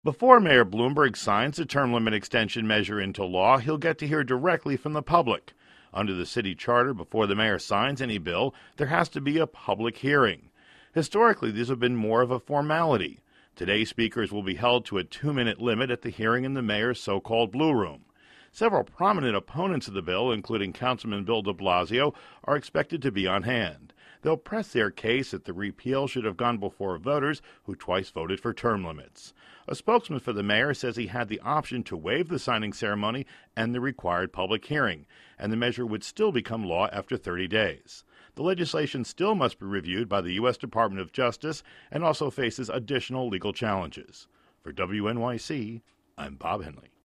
Before Mayor Bloomberg signs the term limit extension measure into law, he'll get to hear directly from the public. Under the city charter, before the mayor signs any bill, there has to be a public hearing. Historically, these have been more of a formality. Today, speakers will be held to a 2-minute limit at the hearing in the mayor's so-called Blue Room. Several prominent opponents of the bill, including Councilman Bill de Blasio, are expected to be on hand. They'll press their case that the repeal should have gone before voters who twice voted for term limits. A spokesman for the mayor says he had the option to waive the signing ceremony and the required public hearing, and the measure would still become law after 30 days. The legislation still must be reviewed by the U.S. Department of Justice and also faces additional legal challenges. For WNYC, I'm Bob Henley.